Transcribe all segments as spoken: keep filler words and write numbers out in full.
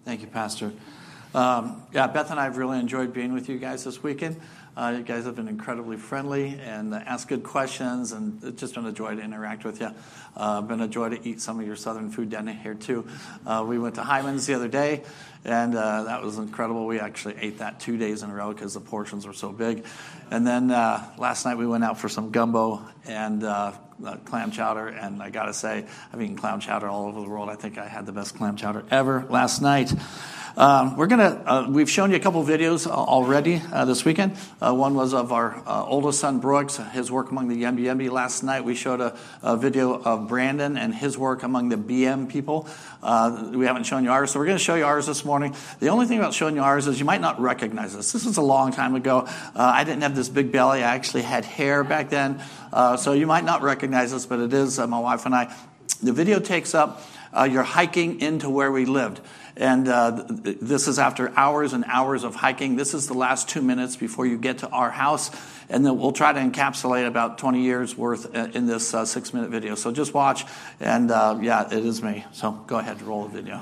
Thank you, Pastor. Um, yeah, Beth and I have really enjoyed being with you guys this weekend. Uh, you guys have been incredibly friendly and uh, asked good questions, and it's just been a joy to interact with you. Uh, been a joy to eat some of your southern food down here, too. Uh, we went to Hyman's the other day, and uh, that was incredible. We actually ate that two days in a row because the portions were so big. And then uh, last night we went out for some gumbo and uh, uh, clam chowder, and I got to say, I've eaten clam chowder all over the world. I think I had the best clam chowder ever last night. Um, we're gonna. Uh, we've shown you a couple of videos uh, already uh, this weekend. Uh, one was of our uh, oldest son Brooks, his work among the Yembi Yembi. Last night we showed a, a video of Brandon and his work among the B M people. Uh, we haven't shown you ours, so we're going to show you ours this morning. The only thing about showing you ours is you might not recognize us. This was a long time ago. Uh, I didn't have this big belly. I actually had hair back then, uh, so you might not recognize us, but it is uh, my wife and I. The video takes up uh, you're hiking into where we lived. And uh, th- this is after hours and hours of hiking. This is the last two minutes before you get to our house. And then we'll try to encapsulate about twenty years worth in this uh, six-minute video. So just watch. And, uh, yeah, it is me. So go ahead and roll the video.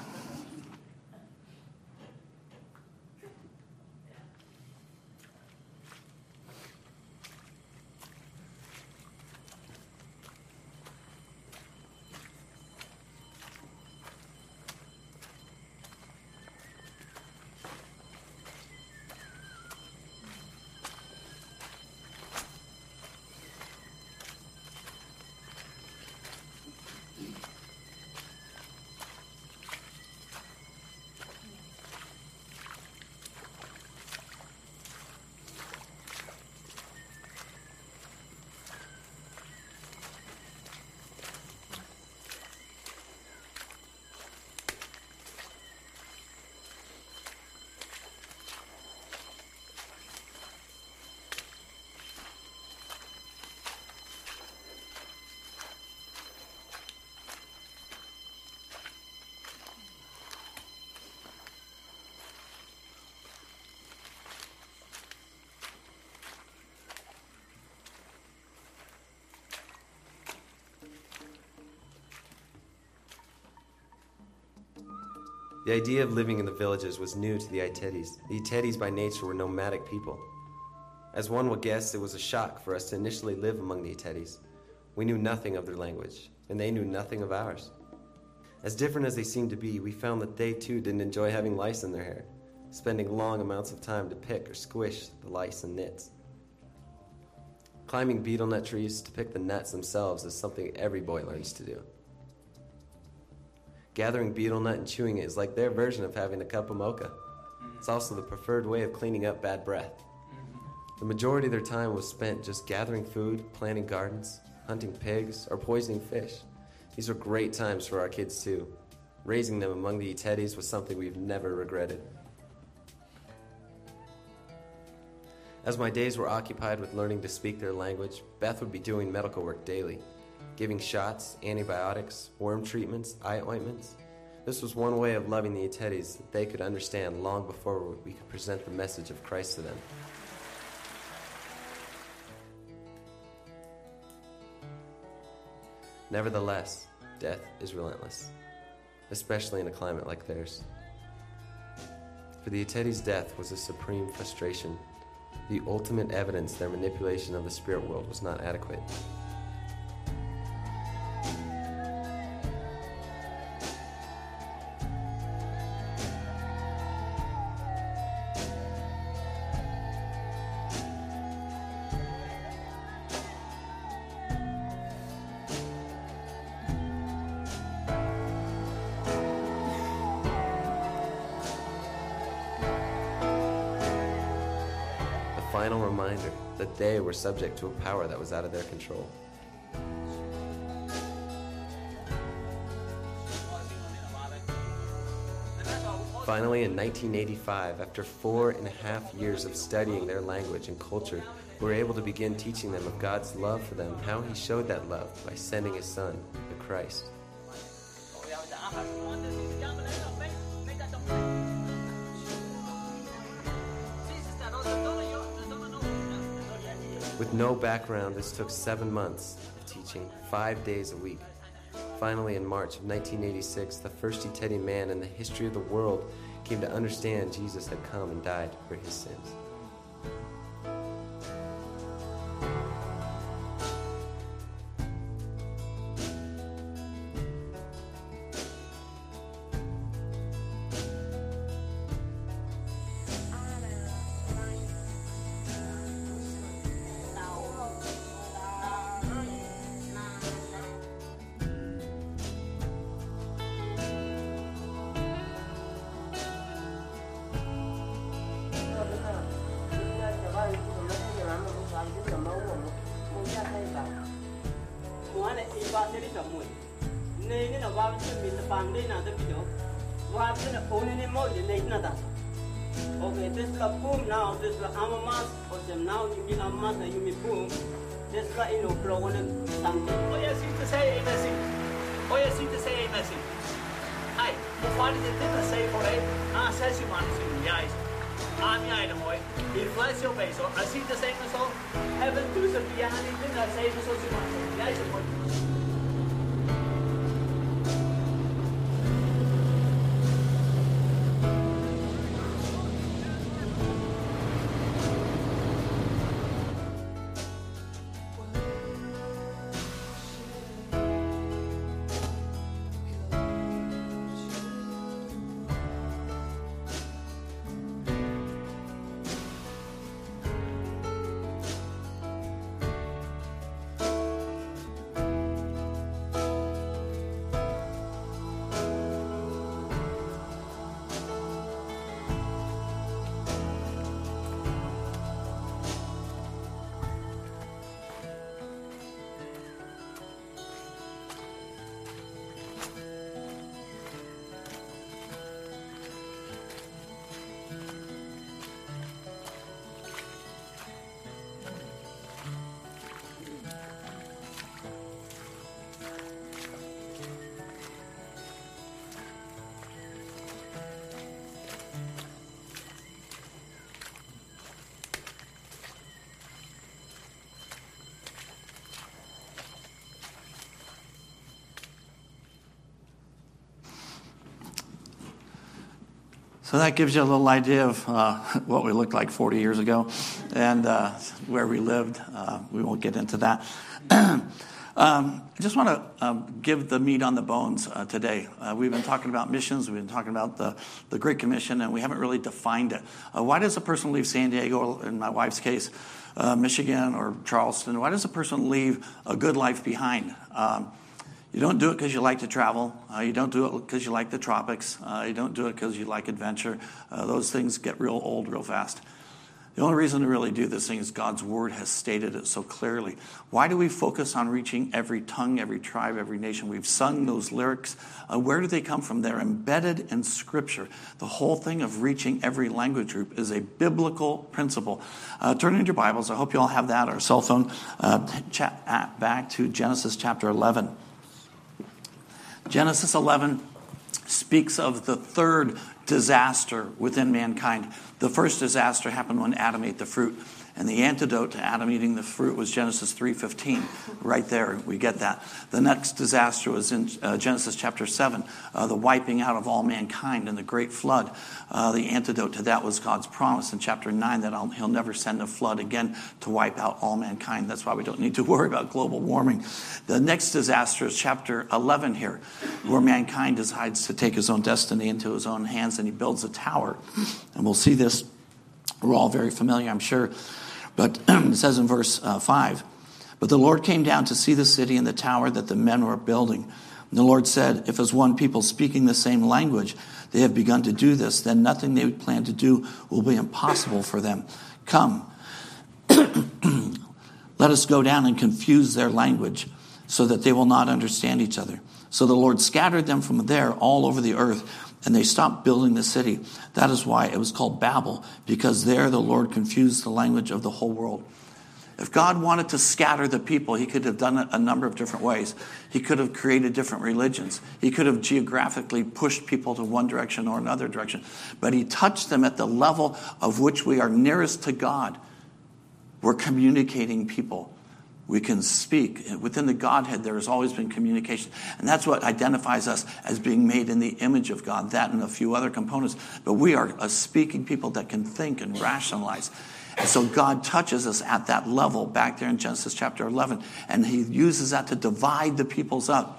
The idea of living in the villages was new to the Itetes. The Itetes by nature were nomadic people. As one would guess, it was a shock for us to initially live among the Itetes. We knew nothing of their language, and they knew nothing of ours. As different as they seemed to be, we found that they too didn't enjoy having lice in their hair, spending long amounts of time to pick or squish the lice and nits. Climbing betel nut trees to pick the nuts themselves is something every boy learns to do. Gathering betel nut and chewing it is like their version of having a cup of mocha. It's also the preferred way of cleaning up bad breath. The majority of their time was spent just gathering food, planting gardens, hunting pigs, or poisoning fish. These were great times for our kids too. Raising them among the Itetes was something we've never regretted. As my days were occupied with learning to speak their language, Beth would be doing medical work daily, giving shots, antibiotics, worm treatments, eye ointments. This was one way of loving the Itetes that they could understand long before we could present the message of Christ to them. Nevertheless, death is relentless, especially in a climate like theirs. For the Itetes, death was a supreme frustration, the ultimate evidence their manipulation of the spirit world was not adequate. Final reminder that they were subject to a power that was out of their control. Finally, in nineteen eighty-five, after four and a half years of studying their language and culture, we were able to begin teaching them of God's love for them, how He showed that love by sending His Son, the Christ. With no background, this took seven months of teaching, five days a week. Finally, in March of nineteen eighty-six, the first Iteti man in the history of the world came to understand Jesus had come and died for his sins. Okay, this is a boom now, this is a amamas, or some now you mean amamas and you mean boom. This is like, you know, blow on something. Oh, yes, you to say a message. Oh, yes, you to say a message. Hi, what did the say for a? Ah, says you want to see the eyes. I'm the item boy. He flies your base, or I see the same as all. Heaven do some behind it, then I say, so you want to see the eyes. So that gives you a little idea of uh, what we looked like forty years ago and uh, where we lived. Uh, we won't get into that. um, I just want to um, give the meat on the bones uh, today. Uh, we've been talking about missions. We've been talking about the, the Great Commission, and we haven't really defined it. Uh, why does a person leave San Diego, in my wife's case, uh, Michigan or Charleston? Why does a person leave a good life behind? Um, You don't do it because you like to travel. Uh, you don't do it because you like the tropics. Uh, you don't do it because you like adventure. Uh, those things get real old real fast. The only reason to really do this thing is God's Word has stated it so clearly. Why do we focus on reaching every tongue, every tribe, every nation? We've sung those lyrics. Uh, where do they come from? They're embedded in Scripture. The whole thing of reaching every language group is a biblical principle. Uh, turn in your Bibles. I hope you all have that, or cell phone. Uh, chat, uh, back to Genesis chapter eleven. Genesis eleven speaks of the third disaster within mankind. The first disaster happened when Adam ate the fruit. And the antidote to Adam eating the fruit was Genesis three fifteen. Right there, we get that. The next disaster was in uh, Genesis chapter seven, uh, the wiping out of all mankind and the great flood. Uh, the antidote to that was God's promise in chapter nine that I'll, he'll never send a flood again to wipe out all mankind. That's why we don't need to worry about global warming. The next disaster is chapter eleven here, where mankind decides to take his own destiny into his own hands, and he builds a tower. And we'll see this. We're all very familiar, I'm sure. But it says in verse uh, five, "But the Lord came down to see the city and the tower that the men were building. And the Lord said, if as one people speaking the same language they have begun to do this, then nothing they plan to do will be impossible for them. Come, let us go down and confuse their language so that they will not understand each other." So the Lord scattered them from there all over the earth, and they stopped building the city. That is why it was called Babel, because there the Lord confused the language of the whole world. If God wanted to scatter the people, he could have done it a number of different ways. He could have created different religions. He could have geographically pushed people to one direction or another direction. But he touched them at the level of which we are nearest to God. We're communicating people. We can speak. Within the Godhead, there has always been communication. And that's what identifies us as being made in the image of God, that and a few other components. But we are a speaking people that can think and rationalize. And so God touches us at that level back there in Genesis chapter eleven. And he uses that to divide the peoples up.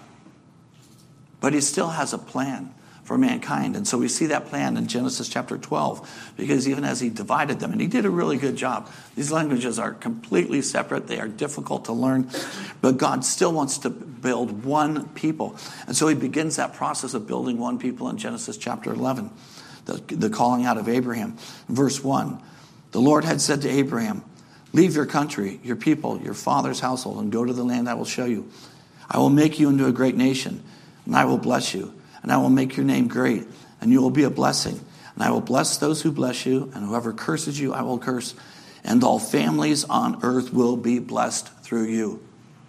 But he still has a plan for mankind. And so we see that plan in Genesis chapter twelve, because even as he divided them, and he did a really good job. These languages are completely separate. They are difficult to learn, but God still wants to build one people. And so he begins that process of building one people in Genesis chapter eleven, the, the calling out of Abraham. Verse one, the Lord had said to Abraham, leave your country, your people, your father's household, and go to the land I will show you. I will make you into a great nation, and I will bless you. And I will make your name great, and you will be a blessing. And I will bless those who bless you, and whoever curses you, I will curse. And all families on earth will be blessed through you.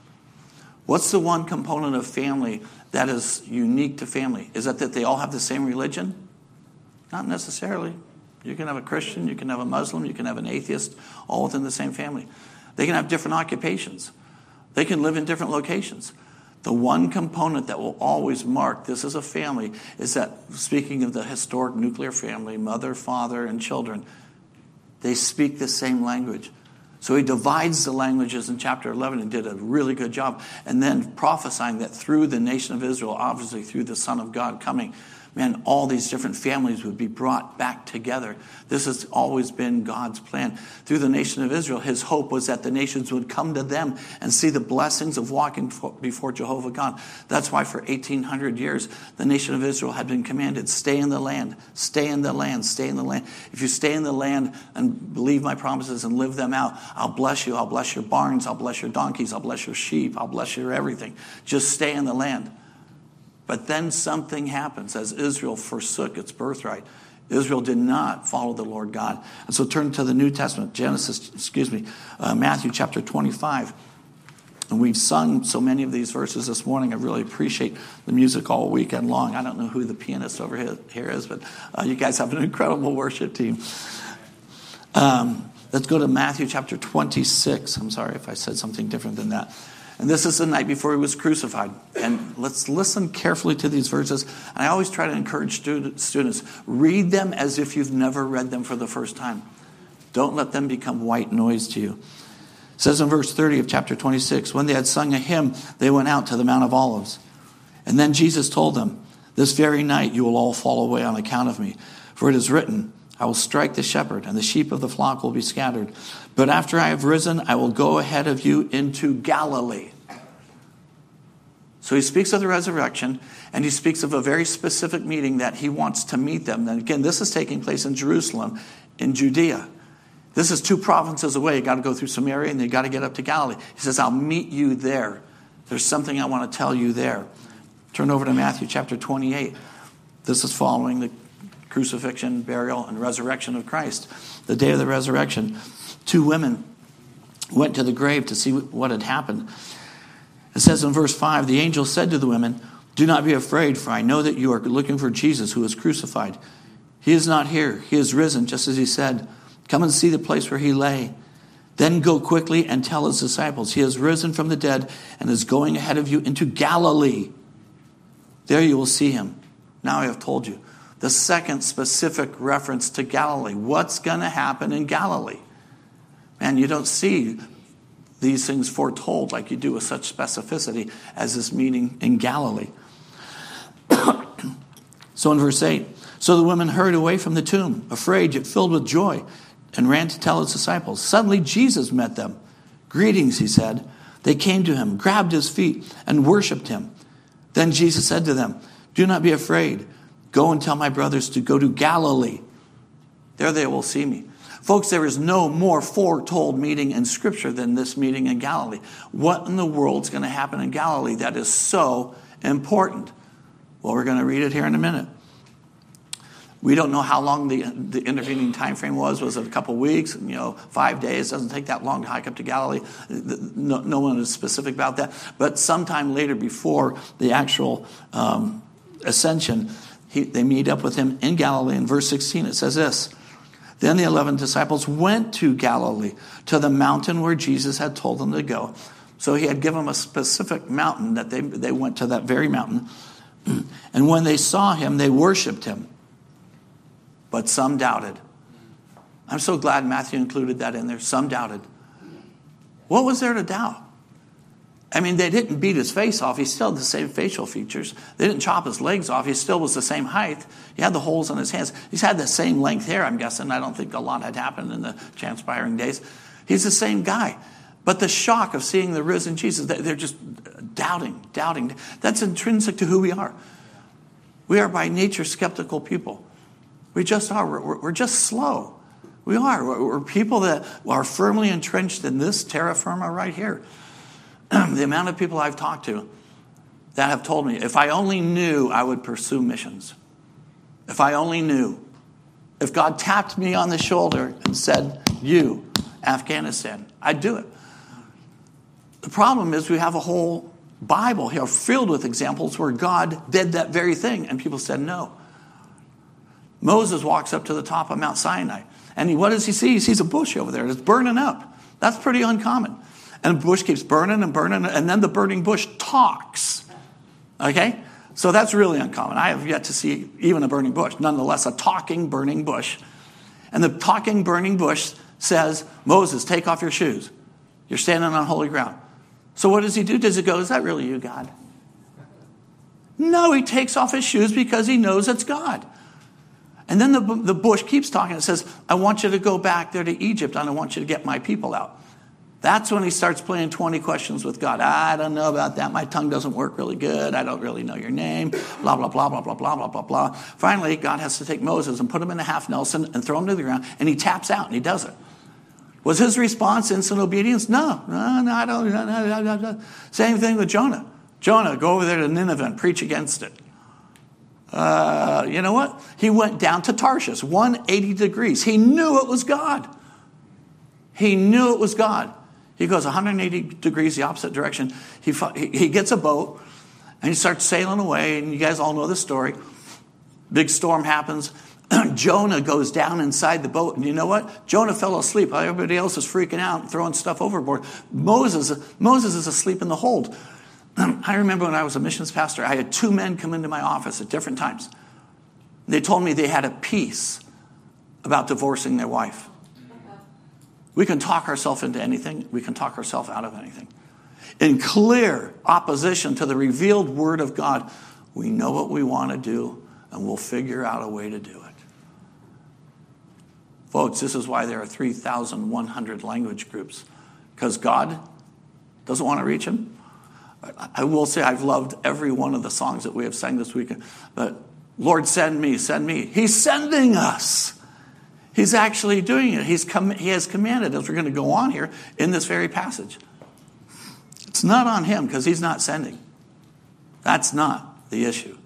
What's the one component of family that is unique to family? Is it that they all have the same religion? Not necessarily. You can have a Christian, you can have a Muslim, you can have an atheist, all within the same family. They can have different occupations. They can live in different locations. The one component that will always mark this as a family is that, speaking of the historic nuclear family, mother, father, and children, they speak the same language. So he divides the languages in chapter eleven and did a really good job. And then prophesying that through the nation of Israel, obviously through the Son of God coming, man, all these different families would be brought back together. This has always been God's plan. Through the nation of Israel, his hope was that the nations would come to them and see the blessings of walking before Jehovah God. That's why for eighteen hundred years, the nation of Israel had been commanded, stay in the land, stay in the land, stay in the land. If you stay in the land and believe my promises and live them out, I'll bless you. I'll bless your barns. I'll bless your donkeys. I'll bless your sheep. I'll bless your everything. Just stay in the land. But then something happens as Israel forsook its birthright. Israel did not follow the Lord God. And so turn to the New Testament, Genesis, excuse me, uh, Matthew chapter twenty-five. And we've sung so many of these verses this morning. I really appreciate the music all weekend long. I don't know who the pianist over here, here is, but uh, you guys have an incredible worship team. Um, let's go to Matthew chapter twenty-six. I'm sorry if I said something different than that. And this is the night before he was crucified. And let's listen carefully to these verses. And I always try to encourage student, students, read them as if you've never read them for the first time. Don't let them become white noise to you. It says in verse thirty of chapter twenty-six, when they had sung a hymn, they went out to the Mount of Olives. And then Jesus told them, this very night you will all fall away on account of me. For it is written, I will strike the shepherd, and the sheep of the flock will be scattered. But after I have risen, I will go ahead of you into Galilee. So he speaks of the resurrection, and he speaks of a very specific meeting that he wants to meet them. And again, this is taking place in Jerusalem, in Judea. This is two provinces away. You got to go through Samaria, and you got to get up to Galilee. He says, I'll meet you there. There's something I want to tell you there. Turn over to Matthew chapter twenty-eight. This is following the crucifixion, burial, and resurrection of Christ. The day of the resurrection, two women went to the grave to see what had happened. It says in verse five, the angel said to the women, do not be afraid, for I know that you are looking for Jesus who was crucified. He is not here. He is risen, just as he said. Come and see the place where he lay. Then go quickly and tell his disciples, he has risen from the dead and is going ahead of you into Galilee. There you will see him. Now I have told you. The second specific reference to Galilee. What's going to happen in Galilee? Man, you don't see these things foretold like you do with such specificity as this meeting in Galilee. So in verse eight, so the women hurried away from the tomb, afraid yet filled with joy, and ran to tell his disciples. Suddenly Jesus met them. Greetings, he said. They came to him, grabbed his feet, and worshipped him. Then Jesus said to them, do not be afraid. Go and tell my brothers to go to Galilee. There they will see me. Folks, there is no more foretold meeting in Scripture than this meeting in Galilee. What in the world is going to happen in Galilee that is so important? Well, we're going to read it here in a minute. We don't know how long the, the intervening time frame was. Was it a couple weeks? You know, five days? It doesn't take that long to hike up to Galilee. No, no one is specific about that. But sometime later, before the actual um, ascension, He, they meet up with him in Galilee. In verse sixteen, it says this. Then the eleven disciples went to Galilee, to the mountain where Jesus had told them to go. So he had given them a specific mountain that they, they went to that very mountain. And when they saw him, they worshiped him. But some doubted. I'm so glad Matthew included that in there. Some doubted. What was there to doubt? I mean, they didn't beat his face off. He still had the same facial features. They didn't chop his legs off. He still was the same height. He had the holes in his hands. He's had the same length hair, I'm guessing. I don't think a lot had happened in the transpiring days. He's the same guy. But the shock of seeing the risen Jesus, they're just doubting, doubting. That's intrinsic to who we are. We are by nature skeptical people. We just are. We're, we're just slow. We are. We're, we're people that are firmly entrenched in this terra firma right here. The amount of people I've talked to that have told me, if I only knew, I would pursue missions. If I only knew. If God tapped me on the shoulder and said, you, Afghanistan, I'd do it. The problem is we have a whole Bible here filled with examples where God did that very thing, and people said no. Moses walks up to the top of Mount Sinai, and he, what does he see? He sees a bush over there. It's burning up. That's pretty uncommon. And the bush keeps burning and burning, and then the burning bush talks. Okay? So that's really uncommon. I have yet to see even a burning bush. Nonetheless, a talking burning bush. And the talking burning bush says, Moses, take off your shoes. You're standing on holy ground. So what does he do? Does he go, is that really you, God? No, he takes off his shoes because he knows it's God. And then the, the bush keeps talking. It says, I want you to go back there to Egypt, and I want you to get my people out. That's when he starts playing twenty questions with God. I don't know about that. My tongue doesn't work really good. I don't really know your name. Blah, blah, blah, blah, blah, blah, blah, blah, blah. Finally, God has to take Moses and put him in a half Nelson and throw him to the ground, and he taps out, and he does it. Was his response instant obedience? No. No, no, I don't. No, no, no, no. Same thing with Jonah. Jonah, go over there to Nineveh and preach against it. Uh, you know what? He went down to Tarshish, one hundred eighty degrees. He knew it was God. He knew it was God. He goes one hundred eighty degrees the opposite direction. He, he gets a boat, and he starts sailing away, and you guys all know the story. Big storm happens. Jonah goes down inside the boat, and you know what? Jonah fell asleep. Everybody else is freaking out and throwing stuff overboard. Moses, Moses is asleep in the hold. I remember when I was a missions pastor, I had two men come into my office at different times. They told me they had a peace about divorcing their wife. We can talk ourselves into anything. We can talk ourselves out of anything. In clear opposition to the revealed word of God, we know what we want to do, and we'll figure out a way to do it. Folks, this is why there are three thousand one hundred language groups, because God doesn't want to reach them. I will say I've loved every one of the songs that we have sang this weekend, but Lord, send me, send me. He's sending us. He's actually doing it. He's com- he has commanded us. We're going to go on here in this very passage. It's not on him because he's not sending. That's not the issue.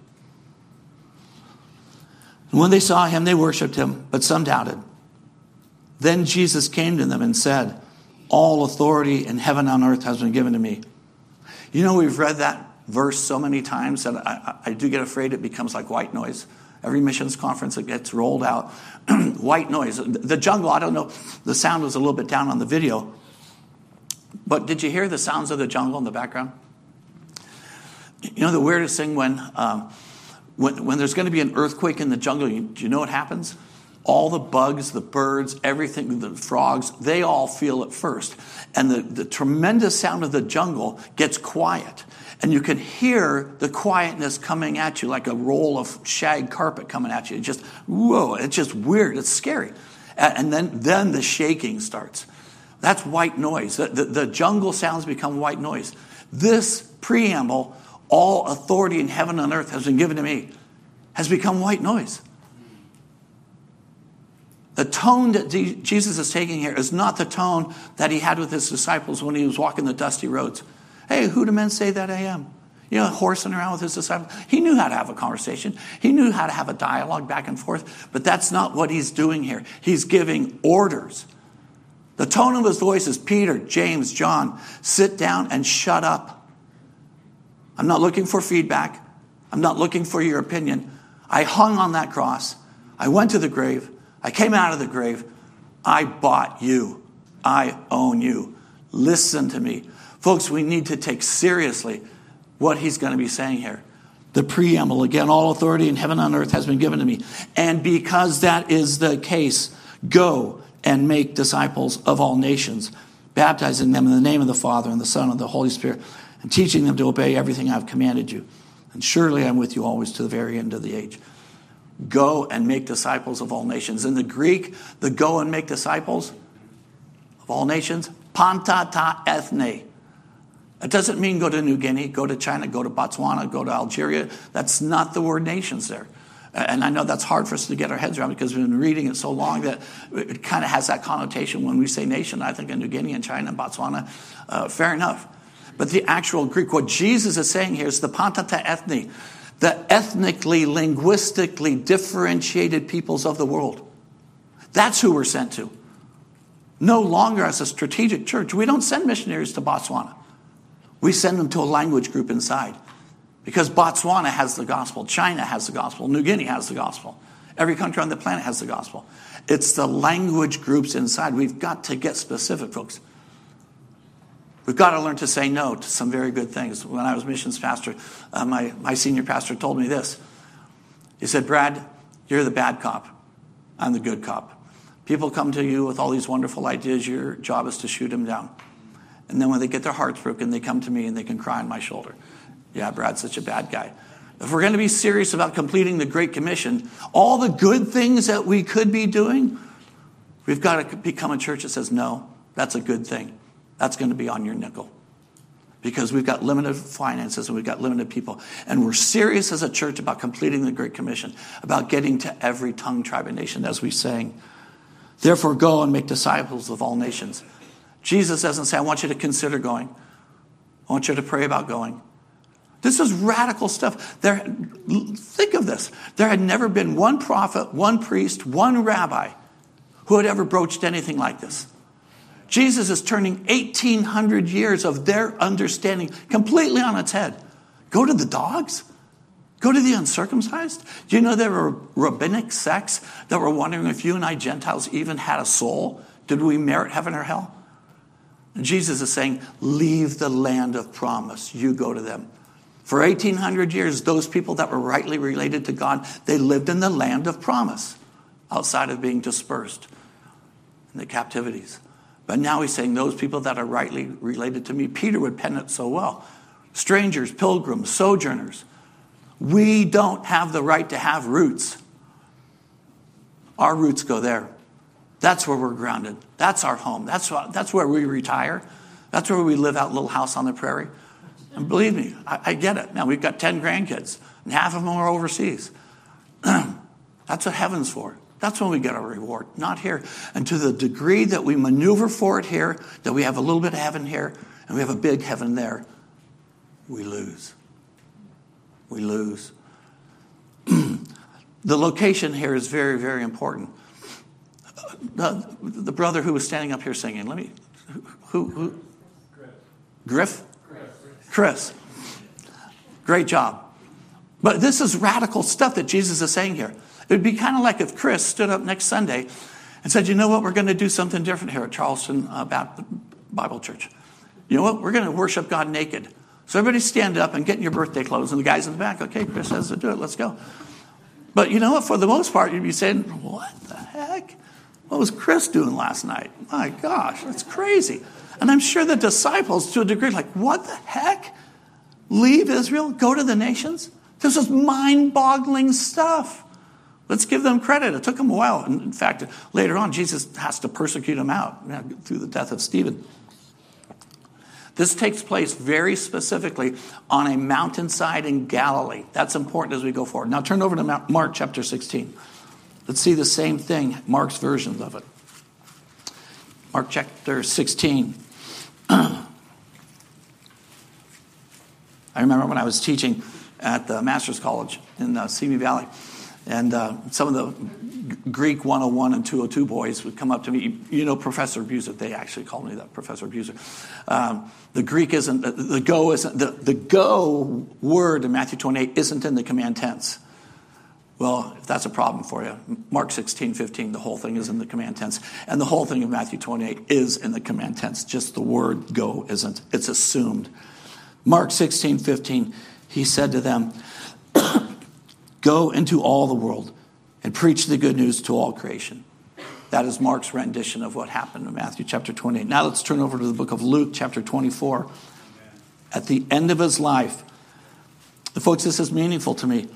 And when they saw him, they worshipped him, but some doubted. Then Jesus came to them and said, all authority in heaven and on earth has been given to me. You know, we've read that verse so many times that I, I do get afraid it becomes like white noise. Every missions conference that gets rolled out, white noise. The jungle, I don't know, the sound was a little bit down on the video. But did you hear the sounds of the jungle in the background? You know the weirdest thing when um, when, when there's going to be an earthquake in the jungle, you, do you know what happens? All the bugs, the birds, everything, the frogs, they all feel it first. And the, the tremendous sound of the jungle gets quiet. And you can hear the quietness coming at you like a roll of shag carpet coming at you. It's just, whoa, it's just weird. It's scary. And then, then the shaking starts. That's white noise. The, the, the jungle sounds become white noise. This preamble, all authority in heaven and earth has been given to me, has become white noise. The tone that Jesus is taking here is not the tone that he had with his disciples when he was walking the dusty roads. Hey, who do men say that I am? You know, horsing around with his disciples. He knew how to have a conversation. He knew how to have a dialogue back and forth. But that's not what he's doing here. He's giving orders. The tone of his voice is, Peter, James, John, sit down and shut up. I'm not looking for feedback. I'm not looking for your opinion. I hung on that cross. I went to the grave. I came out of the grave. I bought you. I own you. Listen to me. Folks, we need to take seriously what he's going to be saying here. The preamble, again, all authority in heaven and on earth has been given to me. And because that is the case, go and make disciples of all nations, baptizing them in the name of the Father and the Son and the Holy Spirit, and teaching them to obey everything I've commanded you. And surely I'm with you always to the very end of the age. Go and make disciples of all nations. In the Greek, the go and make disciples of all nations, panta ta ethne. It doesn't mean go to New Guinea, go to China, go to Botswana, go to Algeria. That's not the word nations there. And I know that's hard for us to get our heads around because we've been reading it so long that it kind of has that connotation when we say nation. I think in New Guinea and China and Botswana, uh, fair enough. But the actual Greek, what Jesus is saying here is the panta ta ethne, the ethnically, linguistically differentiated peoples of the world. That's who we're sent to. No longer as a strategic church. We don't send missionaries to Botswana. We send them to a language group inside. Because Botswana has the gospel. China has the gospel. New Guinea has the gospel. Every country on the planet has the gospel. It's the language groups inside. We've got to get specific, folks. We've got to learn to say no to some very good things. When I was missions pastor, uh, my, my senior pastor told me this. He said, Brad, you're the bad cop. I'm the good cop. People come to you with all these wonderful ideas. Your job is to shoot them down. And then when they get their hearts broken, they come to me and they can cry on my shoulder. Yeah, Brad's such a bad guy. If we're going to be serious about completing the Great Commission, all the good things that we could be doing, we've got to become a church that says, no, that's a good thing. That's going to be on your nickel. Because we've got limited finances and we've got limited people. And we're serious as a church about completing the Great Commission, about getting to every tongue, tribe, and nation, as we sang. Therefore, go and make disciples of all nations. Jesus doesn't say, I want you to consider going. I want you to pray about going. This is radical stuff. There, think of this. There had never been one prophet, one priest, one rabbi who had ever broached anything like this. Jesus is turning eighteen hundred years of their understanding completely on its head. Go to the dogs? Go to the uncircumcised? Do you know there were rabbinic sects that were wondering if you and I Gentiles even had a soul? Did we merit heaven or hell? And Jesus is saying, leave the land of promise. You go to them. For eighteen hundred years, those people that were rightly related to God, they lived in the land of promise outside of being dispersed in the captivities. But now he's saying those people that are rightly related to me, Peter would pen it so well. Strangers, pilgrims, sojourners. We don't have the right to have roots. Our roots go there. That's where we're grounded. That's our home. That's, what, that's where we retire. That's where we live out, little house on the prairie. And believe me, I, I get it. Now, we've got ten grandkids, and half of them are overseas. That's what heaven's for. That's when we get our reward, not here. And to the degree that we maneuver for it here, that we have a little bit of heaven here, and we have a big heaven there, we lose. We lose. The location here is very, very important. The, the brother who was standing up here singing, let me, who, who? Griff? Chris. Great job. But this is radical stuff that Jesus is saying here. It would be kind of like if Chris stood up next Sunday and said, you know what, we're going to do something different here at Charleston uh, Baptist Bible Church. You know what, we're going to worship God naked. So everybody stand up and get in your birthday clothes. And the guys in the back, okay, Chris says to do it, let's go. But you know what, for the most part, you'd be saying, what the heck? What was Chris doing last night? My gosh, that's crazy. And I'm sure the disciples, to a degree, like, what the heck? Leave Israel? Go to the nations? This is mind-boggling stuff. Let's give them credit. It took them a while. And in fact, later on, Jesus has to persecute them out you know, through the death of Stephen. This takes place very specifically on a mountainside in Galilee. That's important as we go forward. Now turn over to Mark chapter sixteen. Let's see the same thing, Mark's version of it. Mark chapter sixteen. I remember when I was teaching at the Master's College in uh, Simi Valley, and uh, some of the Greek one oh one and two oh two boys would come up to me. You know Professor Buser. They actually called me that, Professor Buser. Um, the Greek isn't, the go isn't, the, the go word in Matthew twenty-eight isn't in the command tense. Well, if that's a problem for you, Mark sixteen fifteen, the whole thing is in the command tense. And the whole thing of Matthew twenty-eight is in the command tense. Just the word go isn't. It's assumed. Mark sixteen fifteen, he said to them, go into all the world and preach the good news to all creation. That is Mark's rendition of what happened in Matthew chapter twenty-eight. Now let's turn over to the book of Luke chapter twenty-four. At the end of his life, folks, this is meaningful to me.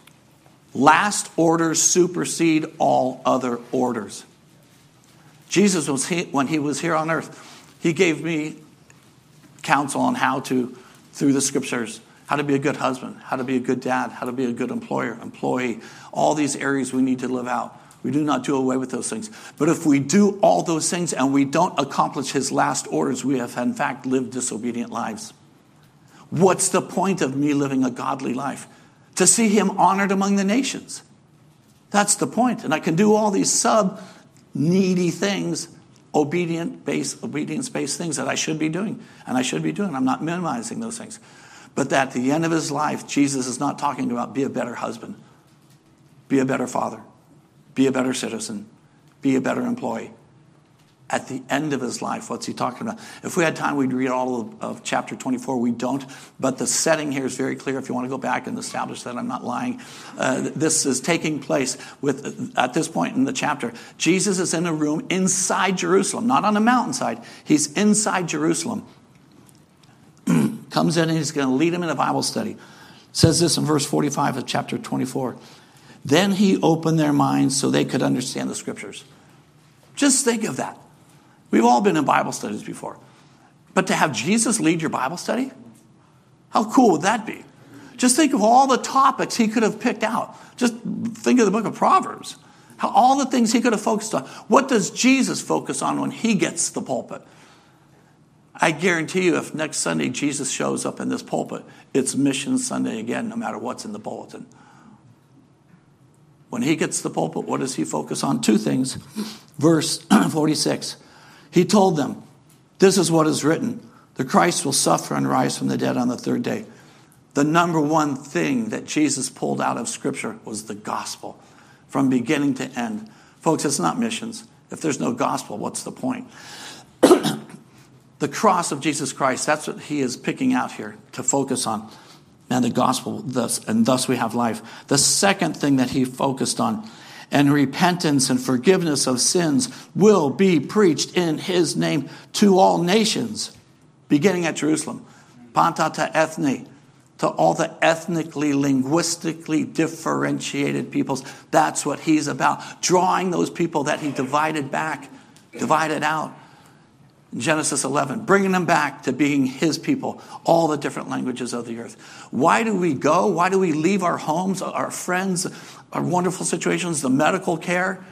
Last orders supersede all other orders. Jesus, was he, when he was here on earth, he gave me counsel on how to, through the scriptures, how to be a good husband, how to be a good dad, how to be a good employer, employee, all these areas we need to live out. We do not do away with those things. But if we do all those things and we don't accomplish his last orders, we have in fact lived disobedient lives. What's the point of me living a godly life? To see him honored among the nations. That's the point. And I can do all these sub-needy things, obedient-based, obedience-based things that I should be doing. And I should be doing. I'm not minimizing those things. But at the end of his life, Jesus is not talking about be a better husband, be a better father, be a better citizen, be a better employee. At the end of his life, what's he talking about? If we had time, we'd read all of, of chapter twenty-four. We don't. But the setting here is very clear. If you want to go back and establish that I'm not lying. Uh, this is taking place with at this point in the chapter. Jesus is in a room inside Jerusalem, not on a mountainside. He's inside Jerusalem. Comes in and he's going to lead him in a Bible study. Says this in verse forty-five of chapter twenty-four. Then he opened their minds so they could understand the scriptures. Just think of that. We've all been in Bible studies before. But to have Jesus lead your Bible study? How cool would that be? Just think of all the topics he could have picked out. Just think of the book of Proverbs. How all the things he could have focused on. What does Jesus focus on when he gets the pulpit? I guarantee you if next Sunday Jesus shows up in this pulpit, it's Mission Sunday again, no matter what's in the bulletin. When he gets the pulpit, what does he focus on? Two things. Verse forty-six. He told them, this is what is written. The Christ will suffer and rise from the dead on the third day. The number one thing that Jesus pulled out of Scripture was the gospel from beginning to end. Folks, it's not missions. If there's no gospel, what's the point? The cross of Jesus Christ, that's what he is picking out here to focus on. And the gospel, thus, and thus we have life. The second thing that he focused on, and repentance and forgiveness of sins will be preached in his name to all nations, beginning at Jerusalem. Panta ta ethne, to all the ethnically, linguistically differentiated peoples. That's what he's about. Drawing those people that he divided back, divided out. In Genesis eleven, bringing them back to being his people, all the different languages of the earth. Why do we go? Why do we leave our homes, our friends, our wonderful situations, the medical care?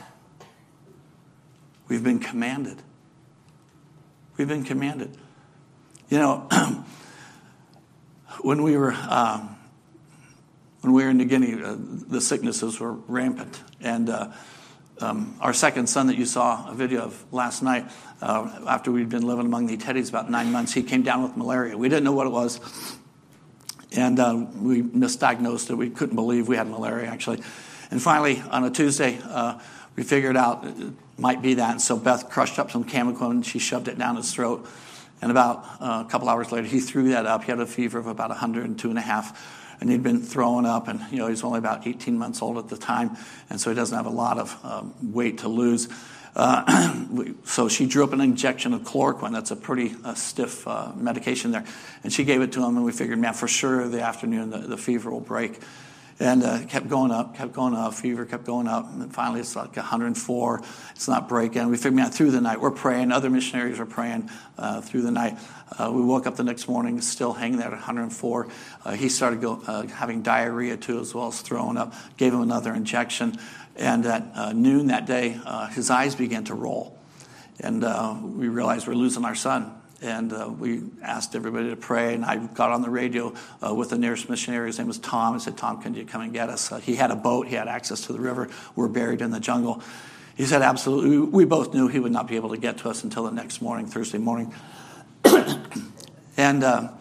We've been commanded. We've been commanded. You know, when we were um, when we were in New Guinea, uh, the sicknesses were rampant, and uh, um, our second son that you saw a video of last night, uh, after we'd been living among the Teddies about nine months, he came down with malaria. We didn't know what it was, and uh, we misdiagnosed it. We couldn't believe we had malaria, actually. And finally, on a Tuesday, uh, we figured out it might be that. And so Beth crushed up some Camoquin, and she shoved it down his throat. And about uh, a couple hours later, he threw that up. He had a fever of about one hundred two and a half. And he'd been throwing up, and you know he's only about eighteen months old at the time, and so he doesn't have a lot of um, weight to lose. Uh, we, so she drew up an injection of chloroquine. That's a pretty uh, stiff uh, medication there. And she gave it to him, and we figured, man, for sure the afternoon the, the fever will break. And uh, kept going up, kept going up, fever kept going up. And then finally it's like one hundred four. It's not breaking. We figured, man, through the night, we're praying. Other missionaries are praying uh, through the night. Uh, we woke up the next morning, still hanging there at one hundred four. Uh, he started go, uh, having diarrhea too, as well as throwing up. Gave him another injection. And at uh, noon that day, uh, his eyes began to roll. And uh, we realized we're losing our son. And uh, we asked everybody to pray, and I got on the radio uh, with the nearest missionary. His name was Tom. I said, Tom, can you come and get us? Uh, he had a boat. He had access to the river. We're buried in the jungle. He said, absolutely. We, we both knew he would not be able to get to us until the next morning, Thursday morning. and uh,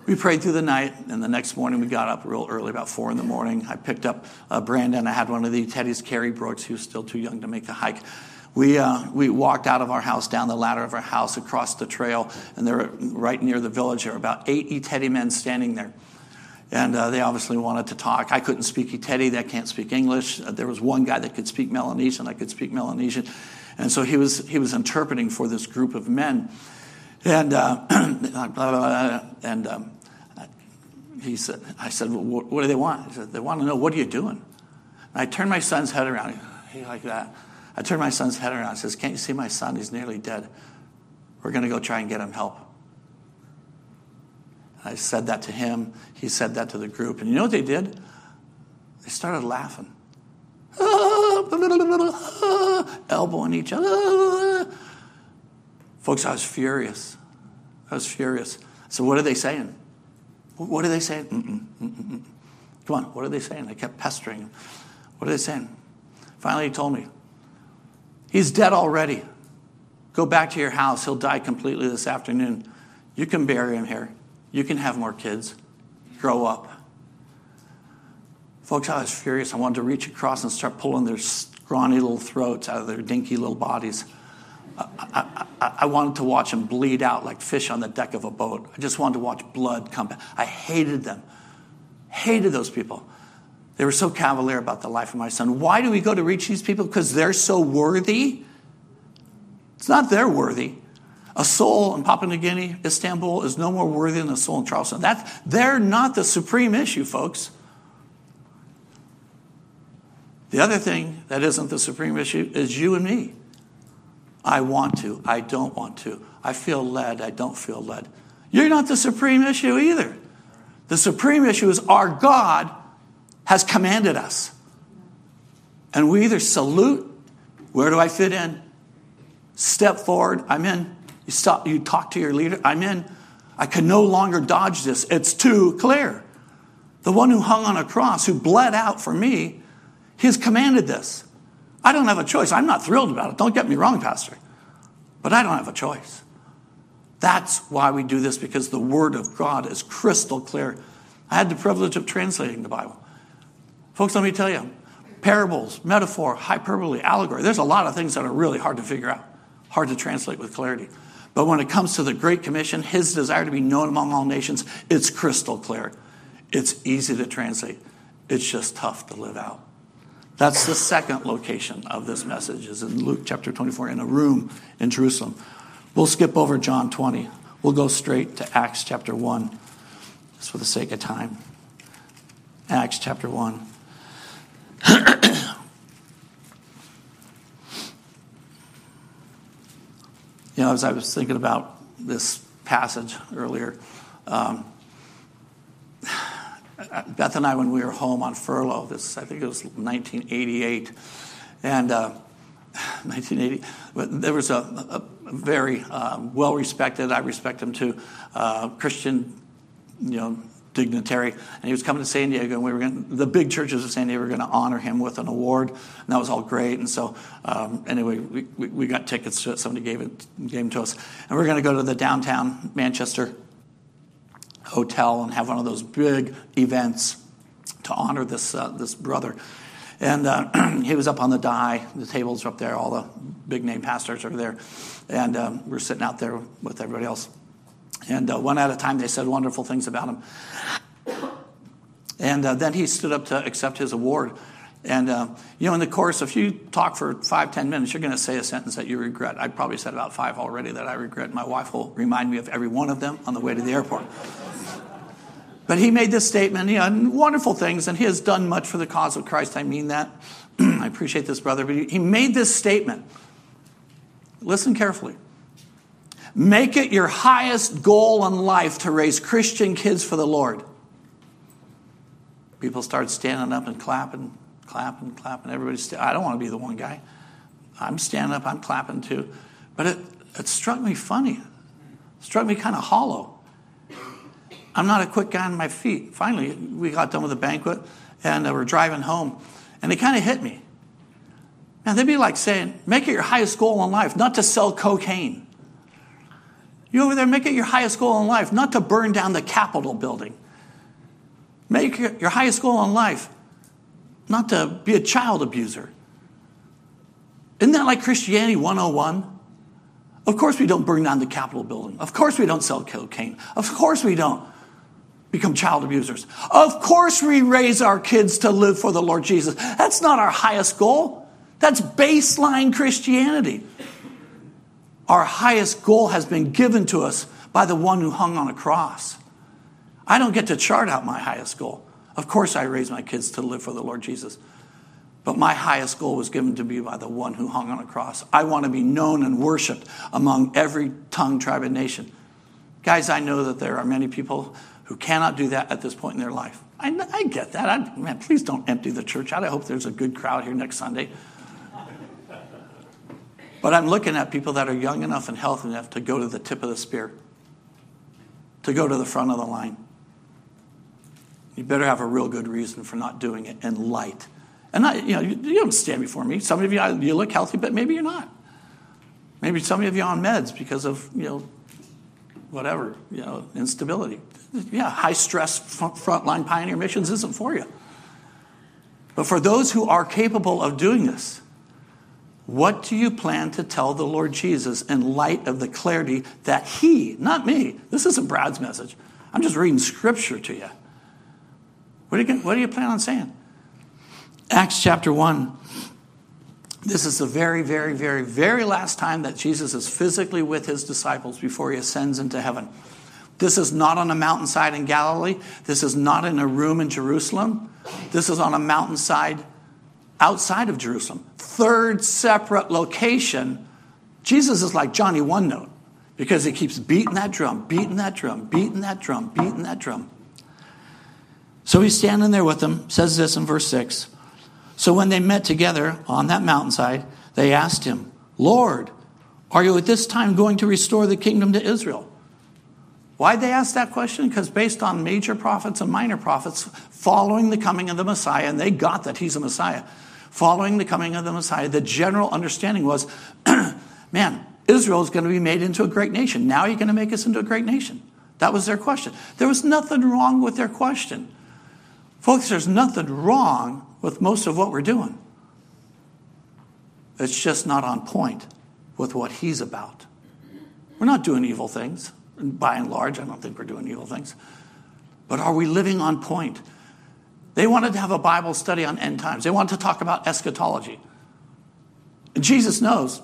We prayed through the night, and the next morning we got up real early, about four in the morning. I picked up uh, Brandon. I had one of the Teddy's Carrie Brooks. He was still too young to make the hike. We uh, we walked out of our house, down the ladder of our house, across the trail, and they were right near the village. There were about eight E-Teddy men standing there. And uh, they obviously wanted to talk. I couldn't speak E-Teddy. They can't speak English. Uh, there was one guy that could speak Melanesian. I could speak Melanesian. And so he was he was interpreting for this group of men. And uh, and um, he said, I said, well, what do they want? He said, they want to know, what are you doing? And I turned my son's head around. He like that. I turned my son's head around. I says, can't you see my son? He's nearly dead. We're going to go try and get him help. I said that to him. He said that to the group. And you know what they did? They started laughing. Elbowing each other. Folks, I was furious. I was furious. So what are they saying? What are they saying? Mm-mm, mm-mm. Come on, what are they saying? I kept pestering him. What are they saying? Finally, he told me, he's dead already. Go back to your house. He'll die completely this afternoon. You can bury him here. You can have more kids. Grow up. Folks, I was furious. I wanted to reach across and start pulling their scrawny little throats out of their dinky little bodies. I, I, I, I wanted to watch them bleed out like fish on the deck of a boat. I just wanted to watch blood come back. I hated them. Hated those people. They were so cavalier about the life of my son. Why do we go to reach these people? Because they're so worthy? It's not they're worthy. A soul in Papua New Guinea, Istanbul, is no more worthy than a soul in Charleston. That's, they're not the supreme issue, folks. The other thing that isn't the supreme issue is you and me. I want to. I don't want to. I feel led. I don't feel led. You're not the supreme issue either. The supreme issue is our God has commanded us. And we either salute, where do I fit in? Step forward, I'm in. You stop, you talk to your leader, I'm in. I can no longer dodge this. It's too clear. The one who hung on a cross, who bled out for me, he's commanded this. I don't have a choice. I'm not thrilled about it. Don't get me wrong, Pastor. But I don't have a choice. That's why we do this, because the Word of God is crystal clear. I had the privilege of translating the Bible. Folks, let me tell you, parables, metaphor, hyperbole, allegory, there's a lot of things that are really hard to figure out, hard to translate with clarity. But when it comes to the Great Commission, his desire to be known among all nations, it's crystal clear. It's easy to translate. It's just tough to live out. That's the second location of this message, is in Luke chapter twenty-four, in a room in Jerusalem. We'll skip over John twenty. We'll go straight to Acts chapter one, just for the sake of time. Acts chapter one. You know, as I was thinking about this passage earlier, um, Beth and I, when we were home on furlough, this I think it was nineteen eighty-eight, and uh, nineteen eighty, there was a, a very um, well-respected, I respect him too, uh, Christian, you know, dignitary, and he was coming to San Diego, and we were going, the big churches of San Diego were going to honor him with an award, and that was all great. And so, um, anyway, we, we, we got tickets to it. Somebody gave it, gave them to us, and we we're going to go to the downtown Manchester hotel and have one of those big events to honor this uh, this brother. And uh, he was up on the die. The tables are up there. All the big name pastors are there, and um, we're sitting out there with everybody else. And uh, one at a time, they said wonderful things about him. And uh, then he stood up to accept his award. And, uh, you know, in the course, if you talk for five, ten minutes, you're going to say a sentence that you regret. I probably said about five already that I regret. My wife will remind me of every one of them on the way to the airport. But he made this statement, you know, wonderful things, and he has done much for the cause of Christ. I mean that. I appreciate this brother. But he, he made this statement. Listen carefully. Make it your highest goal in life to raise Christian kids for the Lord. People start standing up and clapping, clapping, clapping. Everybody's st- I don't want to be the one guy. I'm standing up, I'm clapping too. But it, it struck me funny. It struck me kind of hollow. I'm not a quick guy on my feet. Finally, we got done with the banquet, and uh, we're driving home, and it kind of hit me. Man, they'd be like saying, make it your highest goal in life, not to sell cocaine. You over there, make it your highest goal in life, not to burn down the Capitol building. Make your, your highest goal in life not to be a child abuser. Isn't that like Christianity one oh one? Of course we don't burn down the Capitol building. Of course we don't sell cocaine. Of course we don't become child abusers. Of course we raise our kids to live for the Lord Jesus. That's not our highest goal. That's baseline Christianity. Our highest goal has been given to us by the one who hung on a cross. I don't get to chart out my highest goal. Of course I raise my kids to live for the Lord Jesus. But my highest goal was given to me by the one who hung on a cross. I want to be known and worshiped among every tongue, tribe, and nation. Guys, I know that there are many people who cannot do that at this point in their life. I, I get that. I, man, please don't empty the church out. I hope there's a good crowd here next Sunday. But I'm looking at people that are young enough and healthy enough to go to the tip of the spear, to go to the front of the line. You better have a real good reason for not doing it in light. And not, you know, you, you don't stand before me. Some of you, you look healthy, but maybe you're not. Maybe some of you are on meds because of, you know, whatever, you know, instability. Yeah, high stress frontline pioneer missions isn't for you. But for those who are capable of doing this, what do you plan to tell the Lord Jesus in light of the clarity that he, not me, this isn't Brad's message. I'm just reading scripture to you. What do you, what do you plan on saying? Acts chapter one. This is the very, very, very, very last time that Jesus is physically with his disciples before he ascends into heaven. This is not on a mountainside in Galilee. This is not in a room in Jerusalem. This is on a mountainside outside of Jerusalem. Third separate location. Jesus is like Johnny One Note because he keeps beating that drum, beating that drum, beating that drum, beating that drum. So he's standing there with them, says this in verse six. So when they met together on that mountainside, they asked him, Lord, are you at this time going to restore the kingdom to Israel? Why'd they ask that question? Because based on major prophets and minor prophets, following the coming of the Messiah, and they got that he's a Messiah, following the coming of the Messiah, the general understanding was, man, Israel is going to be made into a great nation. Now you're going to make us into a great nation. That was their question. There was nothing wrong with their question. Folks, there's nothing wrong with most of what we're doing. It's just not on point with what he's about. We're not doing evil things. By and large, I don't think we're doing evil things. But are we living on point? They wanted to have a Bible study on end times. They wanted to talk about eschatology. And Jesus knows,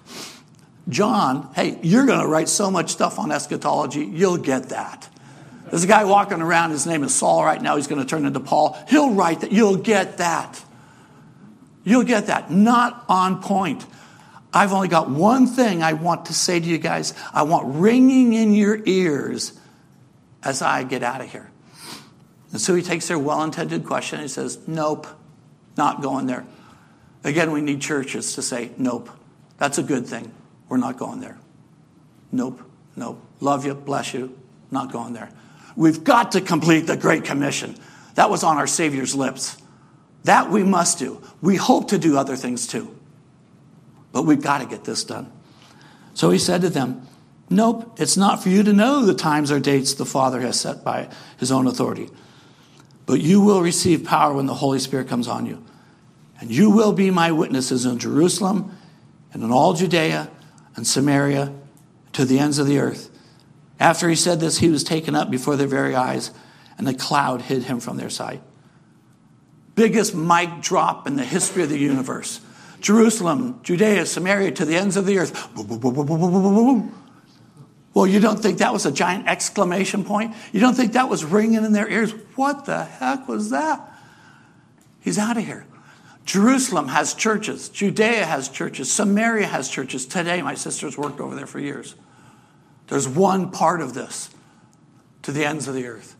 John, hey, you're going to write so much stuff on eschatology, you'll get that. There's a guy walking around, his name is Saul right now, he's going to turn into Paul. He'll write that, you'll get that. You'll get that. Not on point. I've only got one thing I want to say to you guys. I want ringing in your ears as I get out of here. And so he takes their well-intended question and he says, nope, not going there. Again, we need churches to say, nope, that's a good thing. We're not going there. Nope, nope. Love you, bless you, not going there. We've got to complete the Great Commission. That was on our Savior's lips. That we must do. We hope to do other things too. But we've got to get this done. So he said to them, nope, it's not for you to know the times or dates the Father has set by his own authority. But you will receive power when the Holy Spirit comes on you. And you will be my witnesses in Jerusalem and in all Judea and Samaria to the ends of the earth. After he said this, he was taken up before their very eyes, and the cloud hid him from their sight. Biggest mic drop in the history of the universe. Jerusalem, Judea, Samaria, to the ends of the earth. Boom, boom, boom, boom, boom, boom, boom, boom. Well, you don't think that was a giant exclamation point? You don't think that was ringing in their ears? What the heck was that? He's out of here. Jerusalem has churches. Judea has churches. Samaria has churches. Today, my sister's worked over there for years. There's one part of this to the ends of the earth.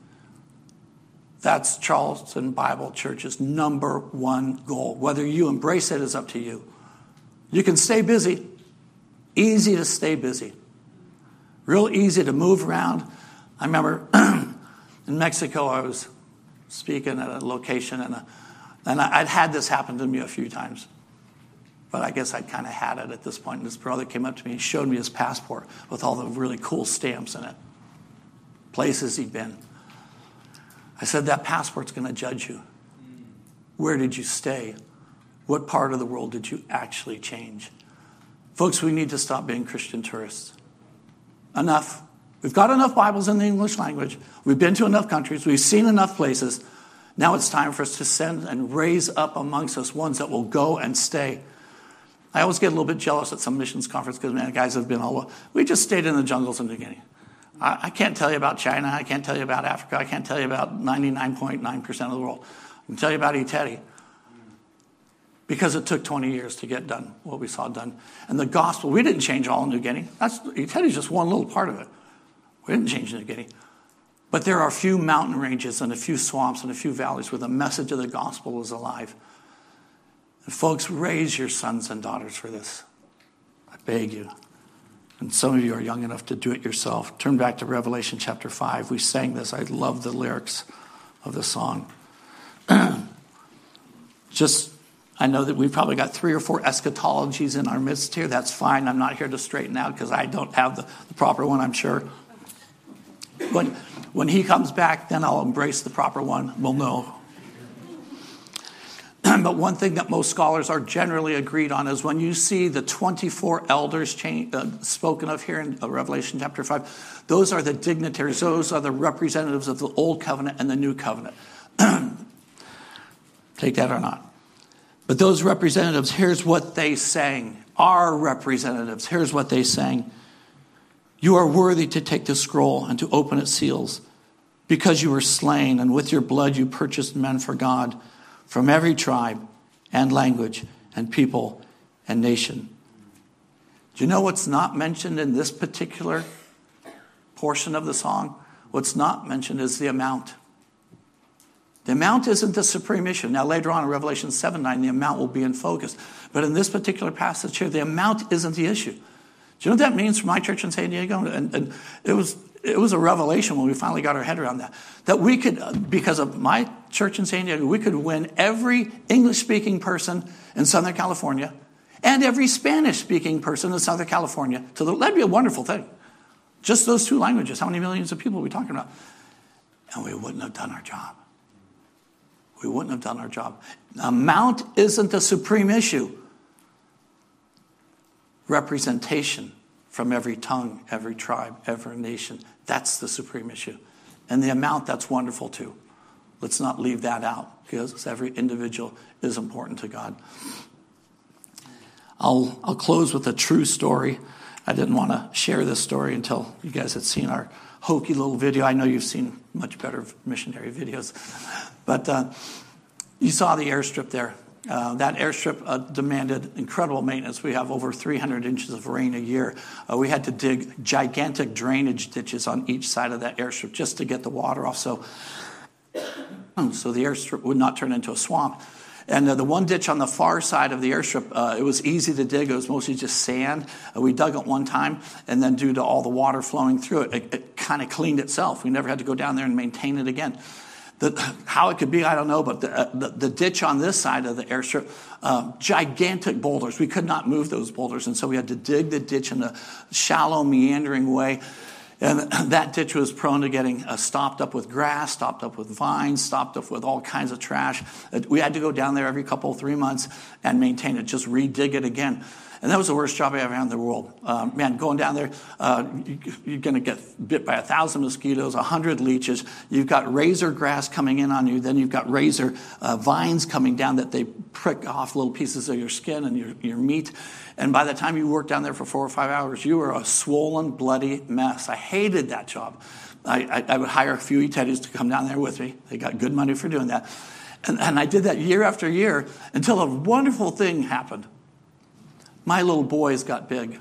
That's Charleston Bible Church's number one goal. Whether you embrace it is up to you. You can stay busy. Easy to stay busy. Real easy to move around. I remember in Mexico, I was speaking at a location, and, a, and I'd had this happen to me a few times. But I guess I'd kind of had it at this point. And this brother came up to me and showed me his passport with all the really cool stamps in it. Places he'd been. I said, that passport's going to judge you. Where did you stay? What part of the world did you actually change? Folks, we need to stop being Christian tourists. Enough. We've got enough Bibles in the English language. We've been to enough countries. We've seen enough places. Now it's time for us to send and raise up amongst us ones that will go and stay. I always get a little bit jealous at some missions conference because, man, guys have been all over. We just stayed in the jungles in New Guinea. I, I can't tell you about China. I can't tell you about Africa. I can't tell you about ninety-nine point nine percent of the world. I can tell you about Iteri. Because it took twenty years to get done, what we saw done. And the gospel, we didn't change all of New Guinea. That's, Iteri is just one little part of it. We didn't change New Guinea. But there are a few mountain ranges and a few swamps and a few valleys where the message of the gospel is alive. And folks, raise your sons and daughters for this. I beg you. And some of you are young enough to do it yourself. Turn back to Revelation chapter five. We sang this. I love the lyrics of the song. Just, I know that we've probably got three or four eschatologies in our midst here. That's fine. I'm not here to straighten out because I don't have the, the proper one, I'm sure. When, when he comes back, then I'll embrace the proper one. We'll know. But one thing that most scholars are generally agreed on is when you see the twenty-four elders change, uh, spoken of here in uh, Revelation chapter five, those are the dignitaries. Those are the representatives of the Old Covenant and the New Covenant. Take that or not. But those representatives, here's what they sang. Our representatives, here's what they sang. You are worthy to take the scroll and to open its seals, because you were slain, and with your blood you purchased men for God from every tribe and language and people and nation. Do you know what's not mentioned in this particular portion of the song? What's not mentioned is the amount. The amount isn't the supreme issue. Now, later on in Revelation seven nine, the amount will be in focus. But in this particular passage here, the amount isn't the issue. Do you know what that means for my church in San Diego? And, and it was it was a revelation when we finally got our head around that. That we could, because of my church in San Diego, we could win every English-speaking person in Southern California and every Spanish-speaking person in Southern California. So that'd be a wonderful thing. Just those two languages. How many millions of people are we talking about? And we wouldn't have done our job. We wouldn't have done our job. Amount isn't the supreme issue. Representation from every tongue, every tribe, every nation. That's the supreme issue. And the amount, that's wonderful too. Let's not leave that out because every individual is important to God. I'll, I'll close with a true story. I didn't want to share this story until you guys had seen our hokey little video. I know you've seen much better missionary videos. But uh, you saw the airstrip there. Uh, that airstrip uh, demanded incredible maintenance. We have over three hundred inches of rain a year. Uh, we had to dig gigantic drainage ditches on each side of that airstrip just to get the water off, so, so the airstrip would not turn into a swamp. And uh, the one ditch on the far side of the airstrip, uh, it was easy to dig. It was mostly just sand. Uh, we dug it one time, and then due to all the water flowing through it, it, it kind of cleaned itself. We never had to go down there and maintain it again. The, how it could be, I don't know, but the, uh, the, the ditch on this side of the airstrip, uh, gigantic boulders. We could not move those boulders, and so we had to dig the ditch in a shallow, meandering way. And that ditch was prone to getting uh, stopped up with grass, stopped up with vines, stopped up with all kinds of trash. Uh, we had to go down there every couple, three months and maintain it, just re-dig it again. And that was the worst job I ever had in the world. Uh, man, going down there, uh, you, you're going to get bit by a thousand mosquitoes, a hundred leeches. You've got razor grass coming in on you. Then you've got razor uh, vines coming down that they prick off little pieces of your skin and your, your meat. And by the time you worked down there for four or five hours, you were a swollen, bloody mess. I hated that job. I, I, I would hire a few Iteris to come down there with me. They got good money for doing that. And, and I did that year after year until a wonderful thing happened. My little boys got big.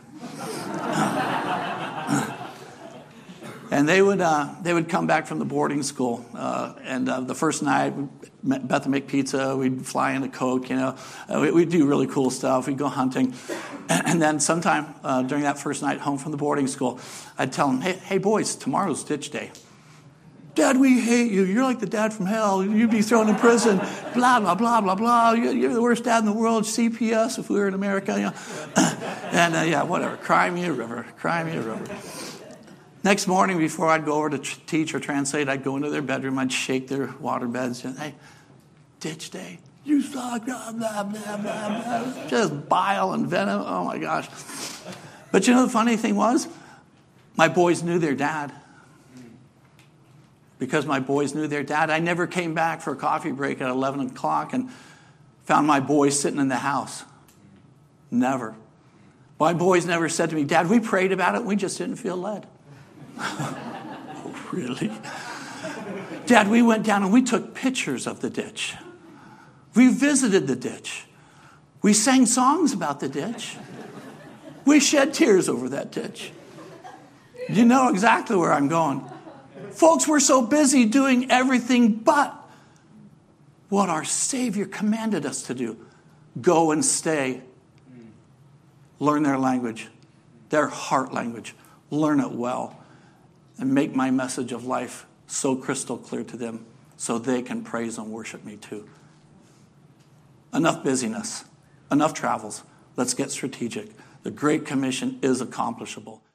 And they would uh, they would come back from the boarding school. Uh, and uh, the first night, Beth would make pizza. We'd fly in a Coke, you know. Uh, we, we'd do really cool stuff. We'd go hunting. And, and then sometime uh, during that first night home from the boarding school, I'd tell them, hey, hey, boys, tomorrow's ditch day. Dad, we hate you. You're like the dad from hell. You'd be thrown in prison. Blah, blah, blah, blah, blah. You're the worst dad in the world. C P S if we were in America. You know? And uh, yeah, whatever. Cry me a river. Cry me a river. Next morning, before I'd go over to tr- teach or translate, I'd go into their bedroom. I'd shake their water beds. And, hey, ditch day. You suck. Blah, blah, blah, blah, blah. Just bile and venom. Oh, my gosh. But you know the funny thing was? My boys knew their dad. Because my boys knew their dad, I never came back for a coffee break at eleven o'clock and found my boys sitting in the house. Never. My boys never said to me, Dad, we prayed about it and we just didn't feel led. Oh, really? Dad, we went down and we took pictures of the ditch. We visited the ditch. We sang songs about the ditch. We shed tears over that ditch. You know exactly where I'm going. Folks, we're so busy doing everything but what our Savior commanded us to do. Go and stay. Learn their language, their heart language. Learn it well. And make my message of life so crystal clear to them so they can praise and worship me too. Enough busyness, enough travels. Let's get strategic. The Great Commission is accomplishable.